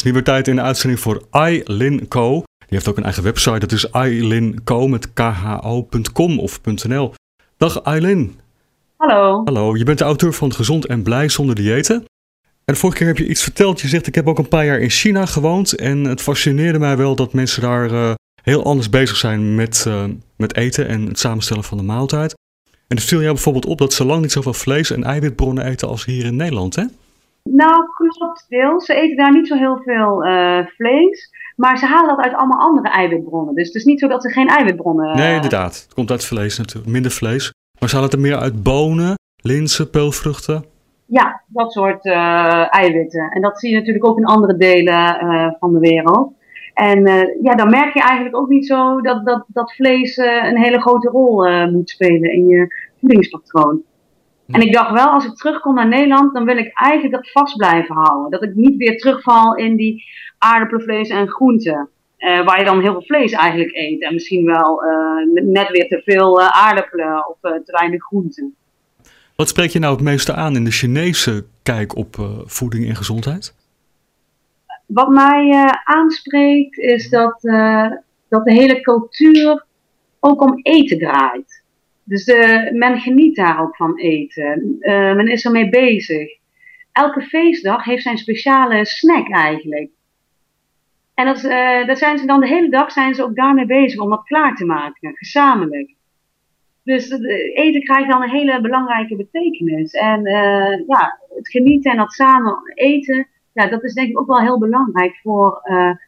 nieuwe tijd in de uitzending voor Ai-Lin Co. Die heeft ook een eigen website, dat is ailinco met kho.com of .nl. Dag Ai-Lin. Hallo. Hallo, je bent de auteur van Gezond en Blij zonder diëten. En de vorige keer heb je iets verteld. Je zegt, ik heb ook een paar jaar in China gewoond. En het fascineerde mij wel dat mensen daar heel anders bezig zijn met eten en het samenstellen van de maaltijd. En het viel jou bijvoorbeeld op dat ze lang niet zoveel vlees en eiwitbronnen eten als hier in Nederland, hè? Nou, klopt deels. Ze eten daar niet zo heel veel vlees. Maar ze halen dat uit allemaal andere eiwitbronnen. Dus het is niet zo dat ze geen eiwitbronnen... Nee, inderdaad. Het komt uit vlees natuurlijk. Minder vlees. Maar ze halen het er meer uit bonen, linzen, peulvruchten. Ja, dat soort eiwitten. En dat zie je natuurlijk ook in andere delen van de wereld. En dan merk je eigenlijk ook niet zo dat vlees een hele grote rol moet spelen in je voedingspatroon. En ik dacht wel, als ik terugkom naar Nederland, dan wil ik eigenlijk dat vast blijven houden. Dat ik niet weer terugval in die aardappelenvlees en groenten. Waar je dan heel veel vlees eigenlijk eet. En misschien wel net weer te veel aardappelen of te weinig groenten. Wat spreek je nou het meeste aan in de Chinese kijk op voeding en gezondheid? Wat mij aanspreekt is dat de hele cultuur ook om eten draait. Dus men geniet daar ook van eten. Men is ermee bezig. Elke feestdag heeft zijn speciale snack eigenlijk. En dat zijn ze dan de hele dag zijn ze ook daarmee bezig om dat klaar te maken, gezamenlijk. Dus eten krijgt dan een hele belangrijke betekenis. En het genieten en dat samen eten, ja, dat is denk ik ook wel heel belangrijk voor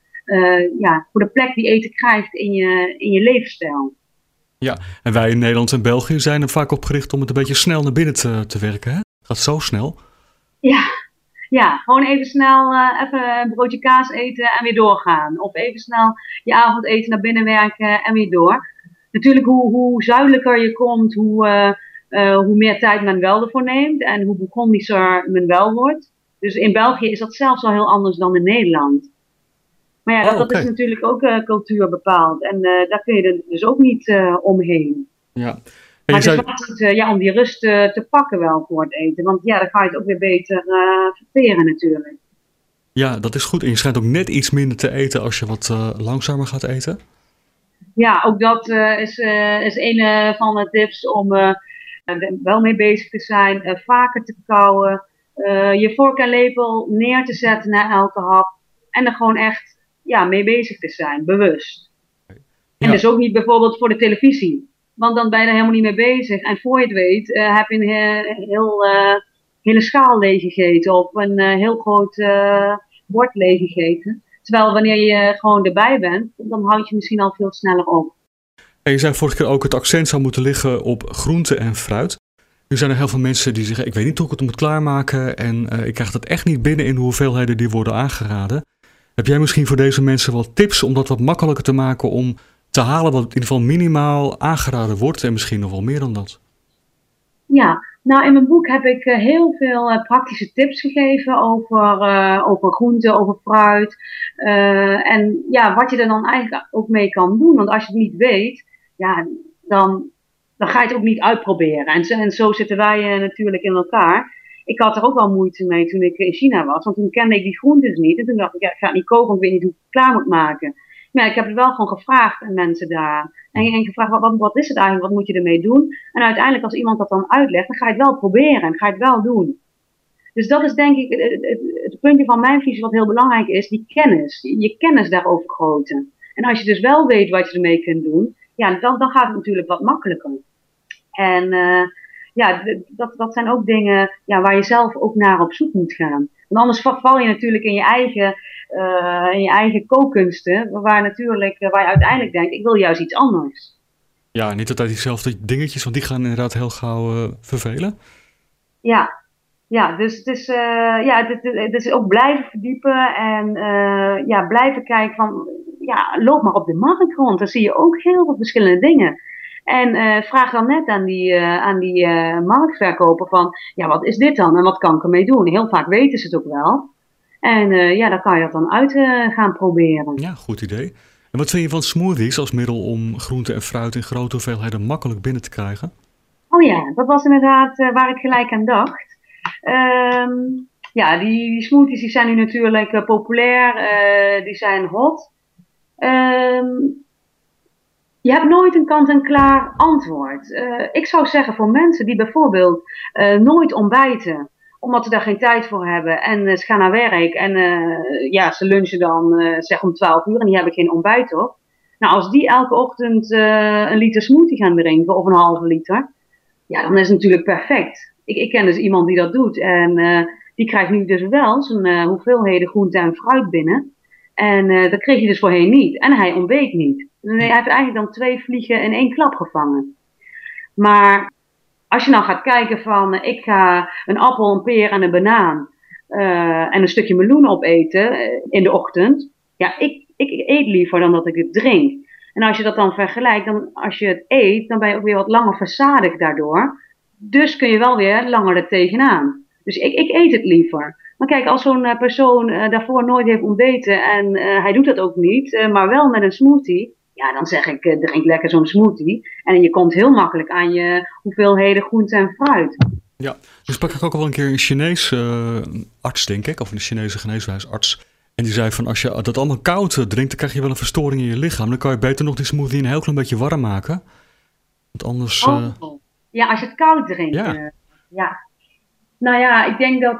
de plek die eten krijgt in je levensstijl. Ja, en wij in Nederland en België zijn er vaak op gericht om het een beetje snel naar binnen te werken, hè? Het gaat zo snel. Ja, gewoon even snel even een broodje kaas eten en weer doorgaan. Of even snel je avondeten naar binnen werken en weer door. Natuurlijk, hoe zuidelijker je komt, hoe meer tijd men wel ervoor neemt en hoe begonischer men wel wordt. Dus in België is dat zelfs al heel anders dan in Nederland. Maar ja, dat is natuurlijk ook cultuur bepaald. En daar kun je er dus ook niet omheen. Ja. Maar het is wel goed om die rust te pakken wel voor het eten. Want ja, dan ga je het ook weer beter verteren natuurlijk. Ja, dat is goed. En je schijnt ook net iets minder te eten als je wat langzamer gaat eten. Ja, ook dat is een van de tips om wel mee bezig te zijn. Vaker te kauwen. Je vork en lepel neer te zetten na elke hap. En er gewoon echt mee bezig te zijn, bewust. En dus ook niet bijvoorbeeld voor de televisie. Want dan ben je er helemaal niet mee bezig. En voor je het weet heb je een hele schaal leeggegeten. Of een heel groot bord leeggegeten. Terwijl wanneer je gewoon erbij bent, dan houd je misschien al veel sneller op. En je zei vorige keer ook het accent zou moeten liggen op groente en fruit. Nu zijn er heel veel mensen die zeggen, ik weet niet hoe ik het moet klaarmaken. En ik krijg dat echt niet binnen in de hoeveelheden die worden aangeraden. Heb jij misschien voor deze mensen wat tips om dat wat makkelijker te maken om te halen wat in ieder geval minimaal aangeraden wordt en misschien nog wel meer dan dat? Ja, nou in mijn boek heb ik heel veel praktische tips gegeven over groenten, over fruit. En ja, wat je er dan eigenlijk ook mee kan doen. Want als je het niet weet, ja, dan ga je het ook niet uitproberen. En zo zitten wij natuurlijk in elkaar. Ik had er ook wel moeite mee toen ik in China was. Want toen kende ik die groentes niet. En toen dacht ik, ja, ik ga het niet koken, want ik weet niet hoe ik het klaar moet maken. Maar ja, ik heb het wel gewoon gevraagd aan mensen daar. En gevraagd, wat is het eigenlijk? Wat moet je ermee doen? En uiteindelijk als iemand dat dan uitlegt, dan ga je het wel proberen. En ga je het wel doen. Dus dat is denk ik het puntje van mijn visie wat heel belangrijk is. Die kennis. Je kennis daarover vergroten. En als je dus wel weet wat je ermee kunt doen. Ja, dan gaat het natuurlijk wat makkelijker. En dat zijn ook dingen waar je zelf ook naar op zoek moet gaan. Want anders val je natuurlijk in je eigen kookkunsten, waar je uiteindelijk denkt, ik wil juist iets anders. Ja, niet altijd diezelfde dingetjes, want die gaan inderdaad heel gauw vervelen. Ja, dus het is ook blijven verdiepen en blijven kijken van, loop maar op de markt rond. Dan zie je ook heel veel verschillende dingen. En vraag dan net aan die marktverkoper van, ja, wat is dit dan en wat kan ik ermee doen? Heel vaak weten ze het ook wel. En dan kan je dat dan uit gaan proberen. Ja, goed idee. En wat vind je van smoothies als middel om groente en fruit in grote hoeveelheden makkelijk binnen te krijgen? Oh ja, dat was inderdaad waar ik gelijk aan dacht. Ja, die smoothies die zijn nu natuurlijk populair, die zijn hot. Ehm, Je hebt nooit een kant-en-klaar antwoord. Ik zou zeggen voor mensen die bijvoorbeeld nooit ontbijten, omdat ze daar geen tijd voor hebben en ze gaan naar werk en ja, ze lunchen dan zeg om 12 uur en die hebben geen ontbijt op. Nou, als die elke ochtend een liter smoothie gaan drinken of een halve liter, ja, dan is het natuurlijk perfect. Ik ken dus iemand die dat doet en die krijgt nu dus wel zijn hoeveelheden groente en fruit binnen. En dat kreeg hij dus voorheen niet. En hij ontbeet niet. Dus hij heeft eigenlijk dan 2 vliegen in 1 klap gevangen. Maar als je nou gaat kijken van ik ga een appel, een peer en een banaan en een stukje meloen opeten in de ochtend. Ja, ik eet liever dan dat ik het drink. En als je dat dan vergelijkt, dan als je het eet, dan ben je ook weer wat langer verzadigd daardoor. Dus kun je wel weer langer er tegenaan. Dus ik eet het liever. Maar kijk, als zo'n persoon daarvoor nooit heeft ontbeten en hij doet dat ook niet, maar wel met een smoothie, ja, dan zeg ik, drink lekker zo'n smoothie. En je komt heel makkelijk aan je hoeveelheden groente en fruit. Ja, dus sprak ik ook al wel een keer een Chinese arts, denk ik, of een Chinese geneeshuisarts. En die zei van, als je dat allemaal koud drinkt, dan krijg je wel een verstoring in je lichaam. Dan kan je beter nog die smoothie een heel klein beetje warm maken. Want anders... Ja, als je het koud drinkt. Ja. Ja. Nou ja, ik denk dat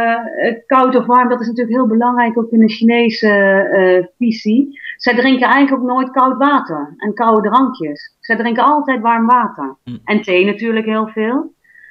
koud of warm, dat is natuurlijk heel belangrijk ook in de Chinese visie. Zij drinken eigenlijk ook nooit koud water en koude drankjes. Zij drinken altijd warm water. En thee natuurlijk heel veel.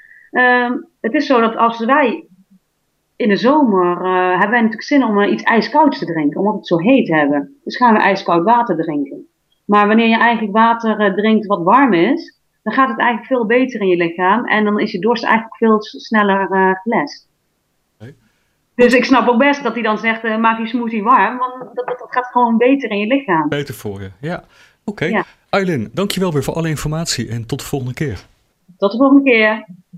Het is zo dat als wij in de zomer hebben wij natuurlijk zin om iets ijskouds te drinken, omdat we het zo heet hebben. Dus gaan we ijskoud water drinken. Maar wanneer je eigenlijk water drinkt wat warm is, dan gaat het eigenlijk veel beter in je lichaam. En dan is je dorst eigenlijk veel sneller gelest. Okay. Dus ik snap ook best dat hij dan zegt, maak je smoothie warm. Want dat gaat gewoon beter in je lichaam. Beter voor je, ja. Oké. Ja. Aylin, dankjewel weer voor alle informatie en tot de volgende keer. Tot de volgende keer.